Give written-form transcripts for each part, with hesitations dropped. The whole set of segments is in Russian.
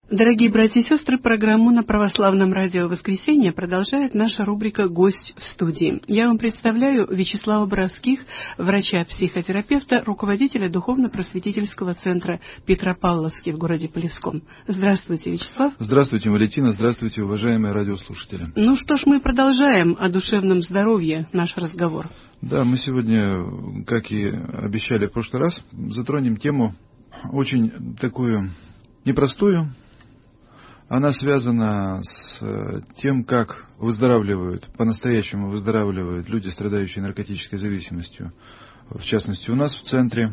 Дорогие братья и сестры, программу на Православном радио «Воскресенье» продолжает наша рубрика «Гость в студии». Я вам представляю Вячеслава Боровских, врача-психотерапевта, руководителя Духовно-просветительского центра Петропавловский в городе Полевском. Здравствуйте, Вячеслав. Здравствуйте, Валентина. Здравствуйте, уважаемые радиослушатели. Ну что ж, мы продолжаем о душевном здоровье наш разговор. Да, мы сегодня, как и обещали в прошлый раз, затронем тему очень такую непростую. Она связана с тем, как выздоравливают, по-настоящему выздоравливают люди, страдающие наркотической зависимостью, в частности у нас в центре.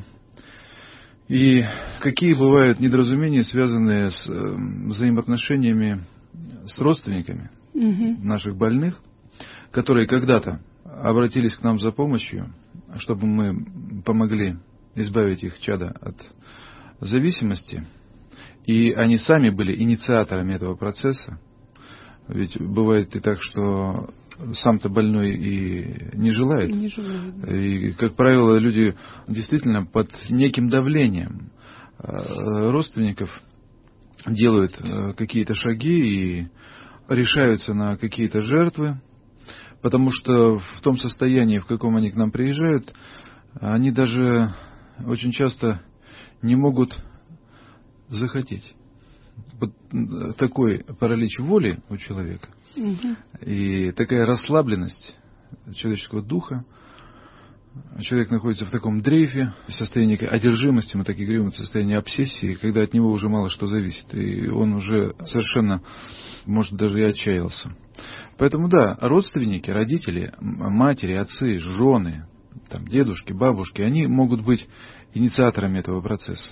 И какие бывают недоразумения, связанные с взаимоотношениями с родственниками наших больных, которые когда-то обратились к нам за помощью, чтобы мы помогли избавить их чадо от зависимости. И они сами были инициаторами этого процесса. Ведь бывает и так, что сам-то больной и не желает. Не желает. И, как правило, люди действительно под неким давлением родственников делают какие-то шаги и решаются на какие-то жертвы, потому что в том состоянии, в каком они к нам приезжают, они даже очень часто не могут захотеть. Вот такой паралич воли у человека и такая расслабленность человеческого духа. Человек находится в таком дрейфе, в состоянии одержимости, мы так и говорим, в состоянии обсессии, когда от него уже мало что зависит, и он уже совершенно, может, даже и отчаялся. Поэтому да, родственники, родители, матери, отцы, жены, там, дедушки, бабушки, они могут быть инициаторами этого процесса.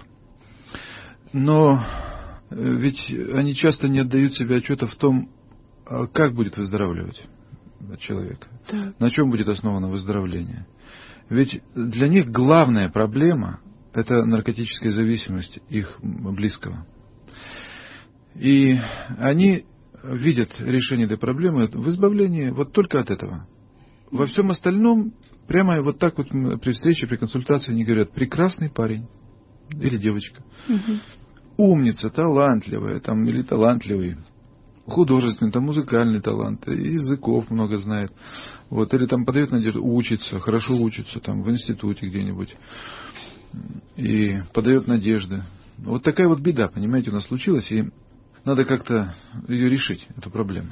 Но ведь они часто не отдают себе отчета в том, как будет выздоравливать человек, на чем будет основано выздоровление. Ведь для них главная проблема – это наркотическая зависимость их близкого. И они видят решение этой проблемы в избавлении вот только от этого. Во всем остальном, прямо вот так вот при встрече, при консультации они говорят: прекрасный парень или девочка. Умница, талантливая, там, или талантливый, художественный, там, музыкальный талант, языков много знает, вот, или там подает надежду, учится, хорошо учится, там, в институте где-нибудь, и подает надежды. Вот такая вот беда, понимаете, у нас случилась, и надо как-то ее решить, эту проблему.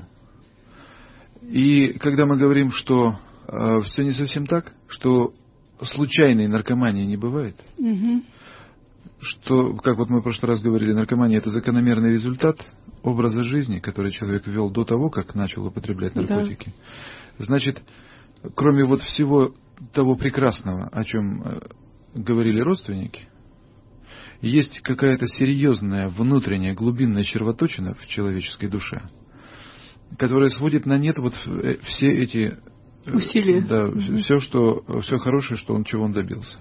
И когда мы говорим, что все не совсем так, что случайной наркомании не бывает, что, как вот мы в прошлый раз говорили, наркомания – это закономерный результат образа жизни, который человек вел до того, как начал употреблять наркотики. Да. Значит, кроме вот всего того прекрасного, о чем говорили родственники, есть какая-то серьезная внутренняя глубинная червоточина в человеческой душе, которая сводит на нет вот все эти усилия, да, все хорошее, чего он добился.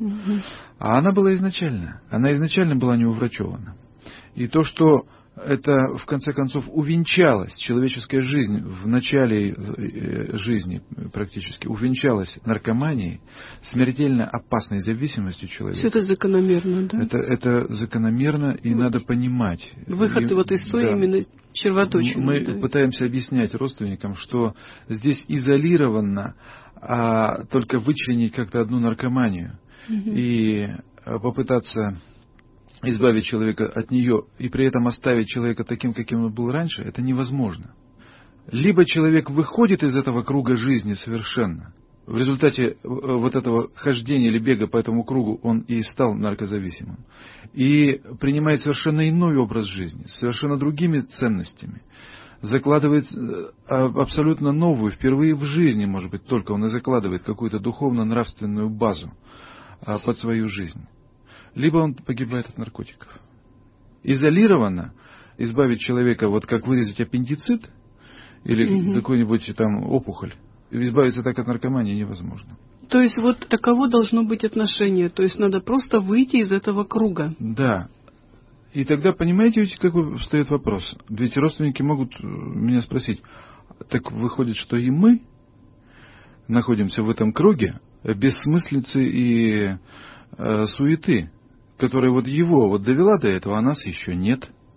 А она была изначально. Она изначально была не уврачевана. И то, что это, в конце концов, увенчалась человеческая жизнь в начале жизни практически, увенчалась наркоманией, смертельно опасной зависимостью человека. Все это закономерно, да? Это закономерно, и надо понимать. Выход вот из той именно червоточины. Мы пытаемся объяснять родственникам, что здесь изолированно только вычленить как-то одну наркоманию. И попытаться избавить человека от нее и при этом оставить человека таким, каким он был раньше, это невозможно. Либо человек выходит из этого круга жизни совершенно. В результате вот этого хождения или бега по этому кругу он и стал наркозависимым. И принимает совершенно иной образ жизни, с совершенно другими ценностями. Закладывает абсолютно новую, впервые в жизни, может быть, только он и закладывает какую-то духовно-нравственную базу под свою жизнь. Либо он погибает от наркотиков. Изолированно избавить человека, вот как вырезать аппендицит или какую-нибудь там опухоль, избавиться так от наркомании невозможно. То есть вот таково должно быть отношение. То есть надо просто выйти из этого круга. Да. И тогда, понимаете, ведь какой встает вопрос? Ведь родственники могут меня спросить: так выходит, что и мы находимся в этом круге бессмыслицы и суеты, которая вот его вот довела до этого, а нас еще нет.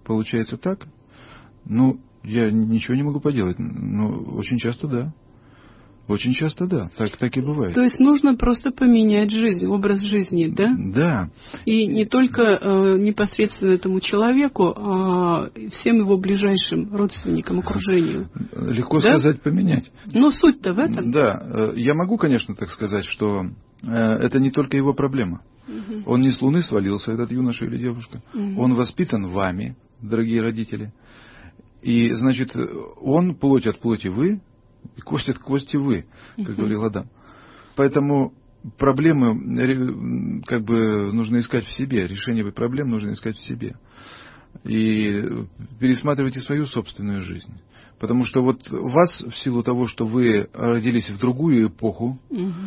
получается так, ну, я ничего не могу поделать. Но очень часто да. Очень часто да, так и бывает. То есть нужно просто поменять жизнь, образ жизни, да? Да. И не только непосредственно этому человеку, а всем его ближайшим родственникам, окружению. Легко сказать поменять. Но суть-то в этом. Да, я могу, конечно, так сказать, что это не только его проблема. Угу. Он не с Луны свалился, этот юноша или девушка. Угу. Он воспитан вами, дорогие родители. И, значит, он плоть от плоти вы, и кость от кости вы, как говорил Адам. Поэтому проблемы как бы нужно искать в себе, решение проблем нужно искать в себе. И пересматривайте свою собственную жизнь. Потому что вот вас, в силу того, что вы родились в другую эпоху,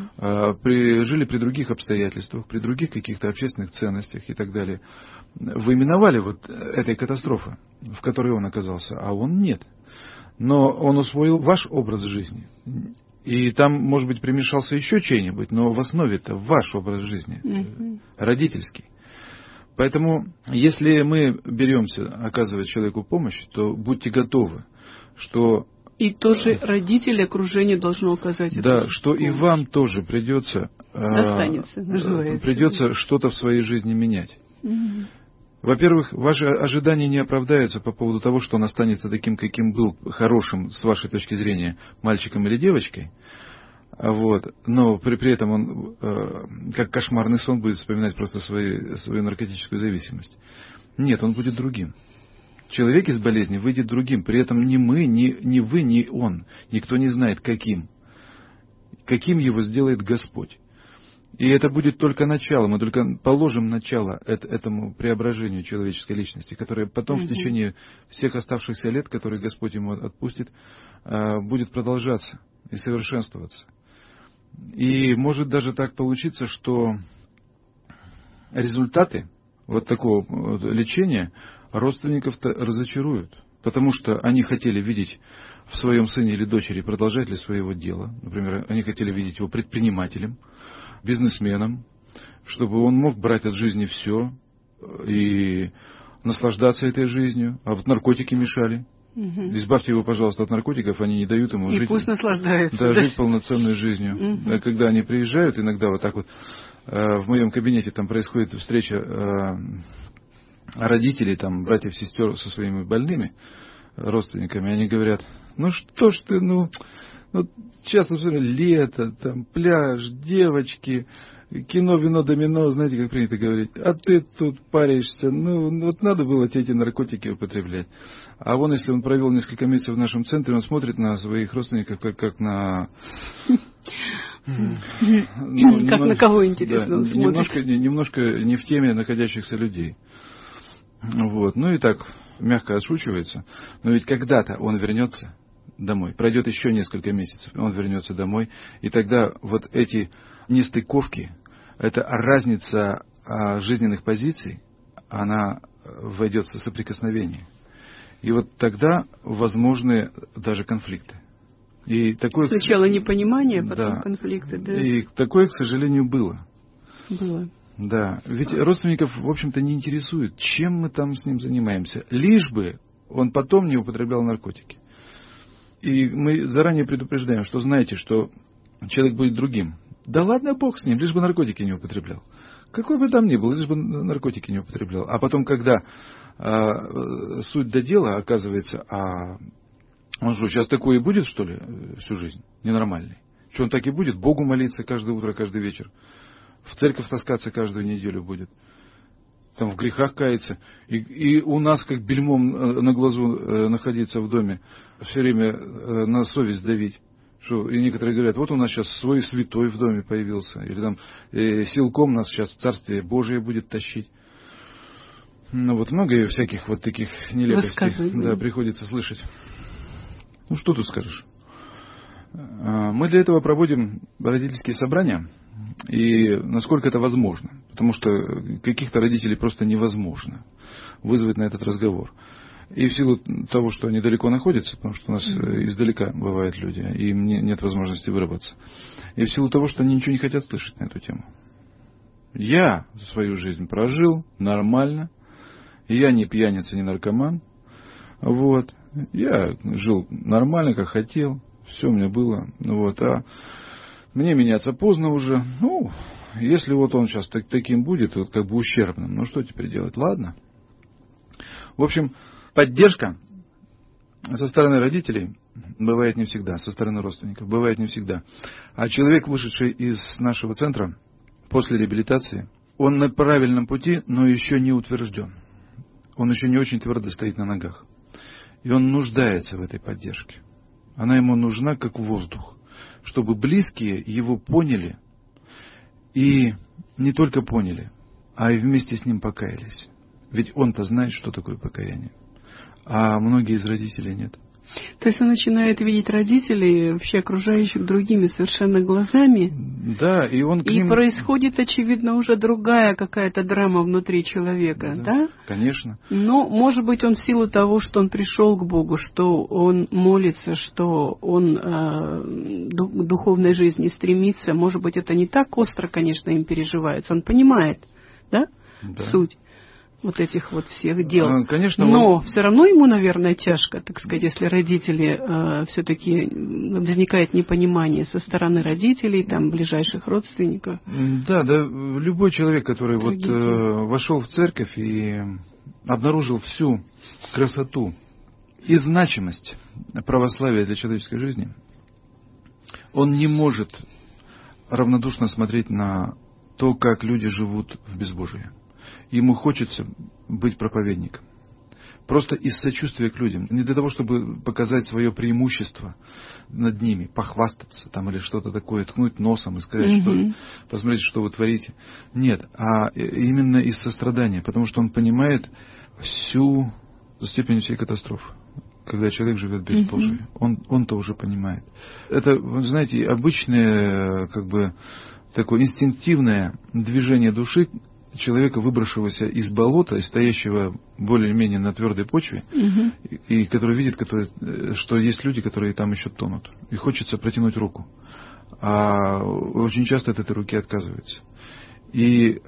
жили при других обстоятельствах, при других каких-то общественных ценностях и так далее, вы миновали вот этой катастрофы, в которой он оказался, а он нет. Но он усвоил ваш образ жизни. И там, может быть, примешался еще чей-нибудь, но в основе-то ваш образ жизни, родительский. Поэтому, если мы беремся оказывать человеку помощь, то будьте готовы, что... И тоже родители, окружение должно оказать эту помощь. Да, что и вам тоже придется... Достанется, называется. Придется что-то в своей жизни менять. Во-первых, ваши ожидания не оправдаются по поводу того, что он останется таким, каким был, хорошим, с вашей точки зрения, мальчиком или девочкой. Вот. Но при этом он, как кошмарный сон, будет вспоминать просто свою наркотическую зависимость. Нет, он будет другим. Человек из болезни выйдет другим. При этом ни мы, ни вы, ни он. Никто не знает, каким. Каким его сделает Господь. И это будет только начало. Мы только положим начало этому преображению человеческой личности, которое потом в течение всех оставшихся лет, которые Господь ему отпустит, будет продолжаться и совершенствоваться. И может даже так получиться, что результаты вот такого лечения родственников-то разочаруют. Потому что они хотели видеть в своем сыне или дочери продолжателя своего дела. Например, они хотели видеть его предпринимателем, бизнесменом, чтобы он мог брать от жизни все и наслаждаться этой жизнью. А вот наркотики мешали. Избавьте его, пожалуйста, от наркотиков, они не дают ему жить. И пусть наслаждается. Да, жить полноценной жизнью. Когда они приезжают, иногда вот так вот в моем кабинете там происходит встреча родителей, там, братьев, сестер со своими больными родственниками, они говорят: ну что ж ты, сейчас, лето, там, пляж, девочки, кино, вино, домино, знаете, как принято говорить. А ты тут паришься. Вот надо было тебе эти наркотики употреблять. А вон, если он провел несколько месяцев в нашем центре, он смотрит на своих родственников, как на... Как на кого, интересно, он смотрит. Немножко не в теме находящихся людей. Вот. Ну и так, мягко отшучивается. Но ведь когда-то он вернется домой. Пройдет еще несколько месяцев, он вернется домой. И тогда вот эти нестыковки, эта разница жизненных позиций, она войдет в соприкосновение. И вот тогда возможны даже конфликты. И такое, сначала непонимание, потом конфликты. Да. И такое, к сожалению, было. Было. Да. Ведь родственников, в общем-то, не интересует, чем мы там с ним занимаемся. Лишь бы он потом не употреблял наркотики. И мы заранее предупреждаем, что знаете, что человек будет другим. Да ладно, бог с ним, лишь бы наркотики не употреблял. Какой бы там ни был, лишь бы наркотики не употреблял. А потом, когда суть до дела, оказывается, он что, сейчас такое и будет, что ли, всю жизнь? Ненормальный. Что он так и будет? Богу молиться каждое утро, каждый вечер. В церковь таскаться каждую неделю будет. Там в грехах каяться. И у нас, как бельмом на глазу находиться в доме, все время на совесть давить. Что, и некоторые говорят: вот у нас сейчас свой святой в доме появился. Или там силком нас сейчас в Царствие Божие будет тащить. Ну вот много всяких вот таких нелепостей, да, приходится слышать. Ну что тут скажешь? Мы для этого проводим родительские собрания. И насколько это возможно. Потому что каких-то родителей просто невозможно вызвать на этот разговор. И в силу того, что они далеко находятся, потому что у нас издалека бывают люди, и им нет возможности выработаться. И в силу того, что они ничего не хотят слышать на эту тему. Я свою жизнь прожил нормально. Я не пьяница, не наркоман. Вот. Я жил нормально, как хотел. Все у меня было. Вот. А мне меняться поздно уже. Ну, если вот он сейчас таким будет, вот как бы ущербным, ну что теперь делать? Ладно. В общем, поддержка со стороны родителей бывает не всегда, со стороны родственников бывает не всегда. А человек, вышедший из нашего центра после реабилитации, он на правильном пути, но еще не утвержден. Он еще не очень твердо стоит на ногах. И он нуждается в этой поддержке. Она ему нужна как воздух, чтобы близкие его поняли и не только поняли, а и вместе с ним покаялись. Ведь он-то знает, что такое покаяние. А многие из родителей нет. То есть он начинает видеть родителей, вообще окружающих, другими совершенно глазами. Да, и он к ним... происходит, очевидно, уже другая какая-то драма внутри человека, да? Конечно. Но, может быть, он в силу того, что он пришел к Богу, что он молится, что он к духовной жизни стремится, может быть, это не так остро, конечно, им переживается. Он понимает, да? Суть вот этих вот всех дел. Конечно, но все равно ему, наверное, тяжко, так сказать, если родители все-таки возникает непонимание со стороны родителей, там, ближайших родственников. Да, любой человек, который вот вошел в церковь и обнаружил всю красоту и значимость православия для человеческой жизни, он не может равнодушно смотреть на то, как люди живут в безбожии. Ему хочется быть проповедником. Просто из сочувствия к людям. Не для того, чтобы показать свое преимущество над ними, похвастаться там или что-то такое, ткнуть носом и сказать, что посмотрите, что вы творите. Нет, а именно из сострадания. Потому что он понимает всю степень всей катастрофы. Когда человек живет без Божия. Он-то уже понимает. Это, вы знаете, обычное, как бы, такое инстинктивное движение души человека, выбравшегося из болота и стоящего более-менее на твердой почве, и который видит, что есть люди, которые там еще тонут. И хочется протянуть руку. А очень часто от этой руки отказываются. И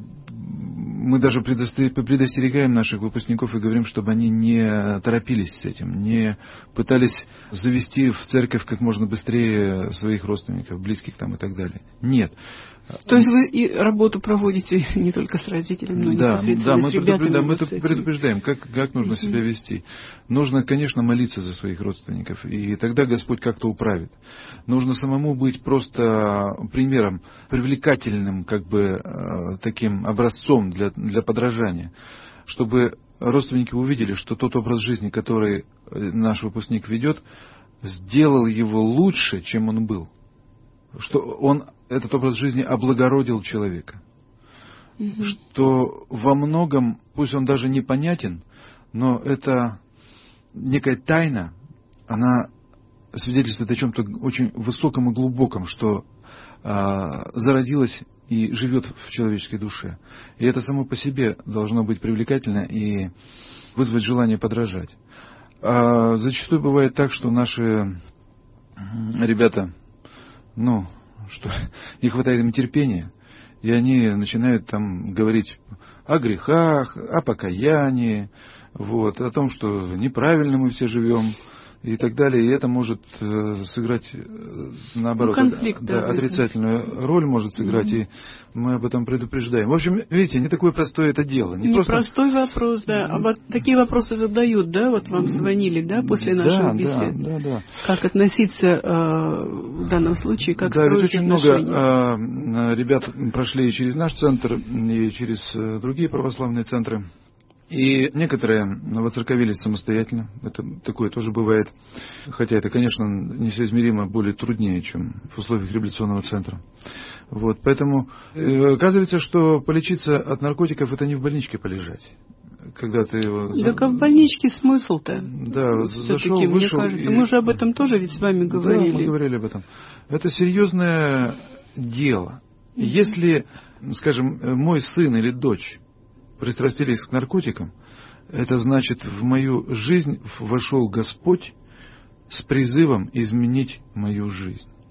мы даже предостерегаем наших выпускников и говорим, чтобы они не торопились с этим, не пытались завести в церковь как можно быстрее своих родственников, близких там и так далее. Нет. То есть вы и работу проводите не только с родителями, но и непосредственно с ребятами. Да, мы предупреждаем, как нужно себя вести. Нужно, конечно, молиться за своих родственников, и тогда Господь как-то управит. Нужно самому быть просто примером, привлекательным, как бы таким образцом для подражания, чтобы родственники увидели, что тот образ жизни, который наш выпускник ведет, сделал его лучше, чем он был. Что этот образ жизни облагородил человека. Что во многом, пусть он даже непонятен, но это некая тайна, она свидетельствует о чем-то очень высоком и глубоком, что зародилось и живет в человеческой душе. И это само по себе должно быть привлекательно и вызвать желание подражать. А зачастую бывает так, что наши ребята, что не хватает им терпения, и они начинают там говорить о грехах, о покаянии, о том, что неправильно мы все живем и так далее. И это может сыграть, наоборот, отрицательную роль может сыграть, и мы об этом предупреждаем. В общем, видите, не такое простое это дело. Простой вопрос, да. А вот такие вопросы задают, да? Вот вам звонили, да, после нашей беседы? Да. Как относиться в данном случае, как строить отношения? Да, ведь очень много ребят прошли и через наш центр, и через другие православные центры. И некоторые воцерковились самостоятельно, это такое тоже бывает, хотя это, конечно, несоизмеримо более труднее, чем в условиях реабилитационного центра. Поэтому оказывается, что полечиться от наркотиков — это не в больничке полежать. Когда ты Так а в больничке смысл-то? Да, зашел, вышел. Мне кажется, мы же об этом тоже ведь с вами говорили. Да, мы говорили об этом. Это серьезное дело. Если, скажем, мой сын или дочь пристрастились к наркотикам, это значит, в мою жизнь вошел Господь с призывом изменить мою жизнь.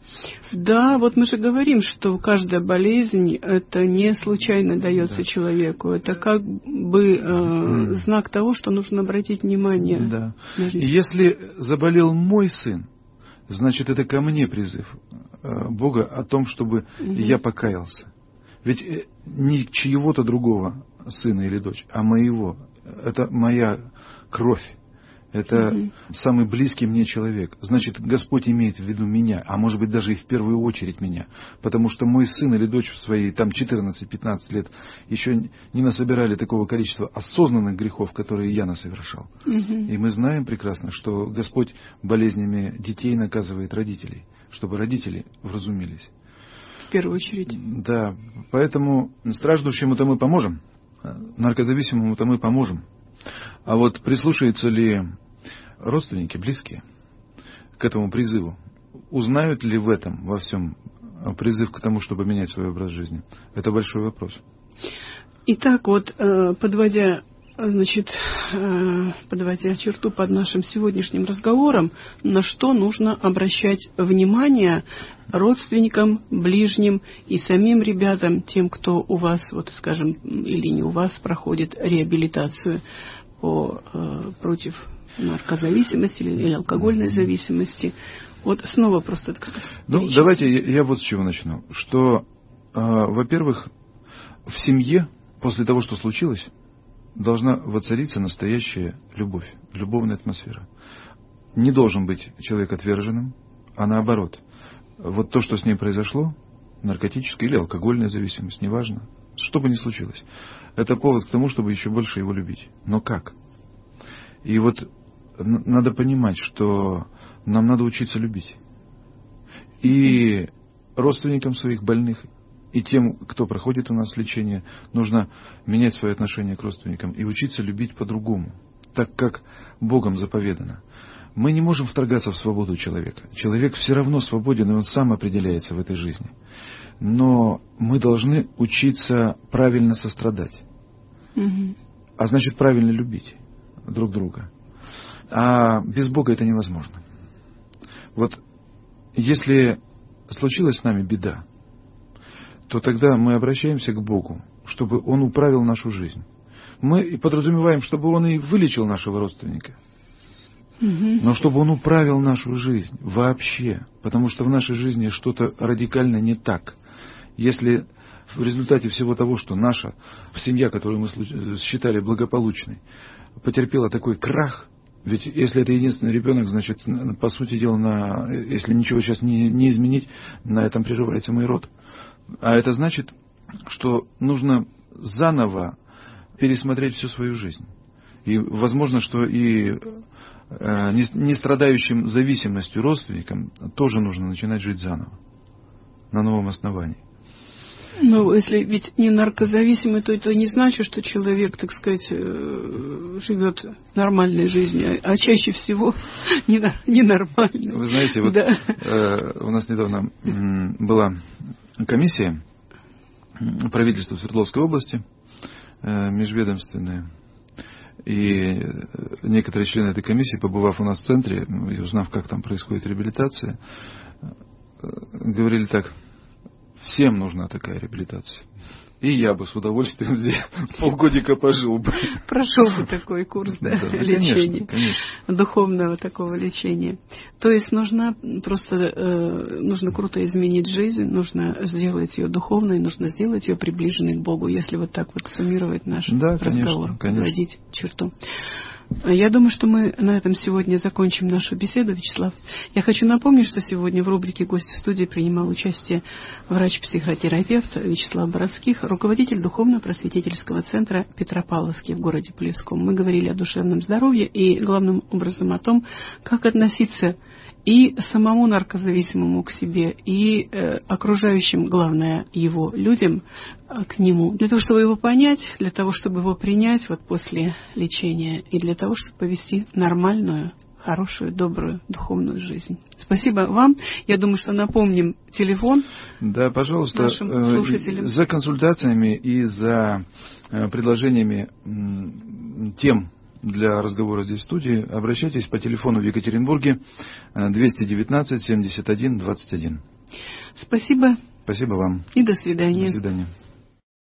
Да, вот мы же говорим, что каждая болезнь это не случайно дается человеку, это как бы знак того, что нужно обратить внимание. Да. И если заболел мой сын, значит это ко мне призыв Бога о том, чтобы я покаялся. Ведь не чьего-то другого сына или дочь, а моего. Это моя кровь. Это самый близкий мне человек. Значит, Господь имеет в виду меня, а может быть даже и в первую очередь меня. Потому что мой сын или дочь в свои там 14-15 лет еще не насобирали такого количества осознанных грехов, которые я насовершал. И мы знаем прекрасно, что Господь болезнями детей наказывает родителей, чтобы родители вразумились. В первую очередь. Да, поэтому страждущему-то мы поможем, наркозависимому-то мы поможем. А вот прислушаются ли родственники, близкие к этому призыву? Узнают ли в этом, во всем, призыв к тому, чтобы менять свой образ жизни? Это большой вопрос. Итак, вот подводя черту под нашим сегодняшним разговором, на что нужно обращать внимание родственникам, ближним и самим ребятам, тем, кто у вас, вот скажем, или не у вас, проходит реабилитацию против наркозависимости или алкогольной зависимости. Вот снова просто, так сказать. Давайте я вот с чего начну. Что, во-первых, в семье, после того, что случилось, должна воцариться настоящая любовь, любовная атмосфера. Не должен быть человек отверженным, а наоборот. Вот то, что с ней произошло, наркотическая или алкогольная зависимость, неважно, что бы ни случилось, это повод к тому, чтобы еще больше его любить. Но как? И вот надо понимать, что нам надо учиться любить. И родственникам своих больных, и тем, кто проходит у нас лечение, нужно менять свое отношение к родственникам и учиться любить по-другому, так как Богом заповедано. Мы не можем вторгаться в свободу человека. Человек все равно свободен, и он сам определяется в этой жизни. Но мы должны учиться правильно сострадать. А значит, правильно любить друг друга. А без Бога это невозможно. Вот если случилась с нами беда, то тогда мы обращаемся к Богу, чтобы Он управил нашу жизнь. Мы подразумеваем, чтобы Он и вылечил нашего родственника. Но чтобы Он управил нашу жизнь вообще. Потому что в нашей жизни что-то радикально не так. Если в результате всего того, что наша семья, которую мы считали благополучной, потерпела такой крах, ведь если это единственный ребенок, значит, по сути дела, если ничего сейчас не изменить, на этом прерывается мой род. А это значит, что нужно заново пересмотреть всю свою жизнь. И возможно, что и не страдающим зависимостью родственникам тоже нужно начинать жить заново, на новом основании. Ну, если ведь не наркозависимый, то это не значит, что человек, так сказать, живет нормальной жизнью, а чаще всего ненормальной. Вы знаете, вот у нас недавно была комиссия правительства Свердловской области, межведомственная, и некоторые члены этой комиссии, побывав у нас в центре и узнав, как там происходит реабилитация, говорили так: всем нужна такая реабилитация. И я бы с удовольствием здесь полгодика пожил бы. Прошел бы такой курс, лечения, конечно. Духовного такого лечения. То есть нужно круто изменить жизнь, нужно сделать ее духовной, нужно сделать ее приближенной к Богу, если вот так вот суммировать наш разговор, подводить черту. Я думаю, что мы на этом сегодня закончим нашу беседу, Вячеслав. Я хочу напомнить, что сегодня в рубрике «Гость в студии» принимал участие врач-психотерапевт Вячеслав Боровских, руководитель духовно-просветительского центра Петропавловский в городе Плеском. Мы говорили о душевном здоровье и, главным образом, о том, как относиться и самому наркозависимому к себе, и окружающим, главное, его людям к нему. Для того, чтобы его понять, для того, чтобы его принять вот после лечения, и для того, чтобы повести нормальную, хорошую, добрую, духовную жизнь. Спасибо вам. Я думаю, что напомним телефон. Да, пожалуйста, нашим слушателям. За консультациями и за предложениями тем для разговора здесь в студии обращайтесь по телефону в Екатеринбурге 219 71 21. Спасибо. Спасибо вам. И до свидания. До свидания.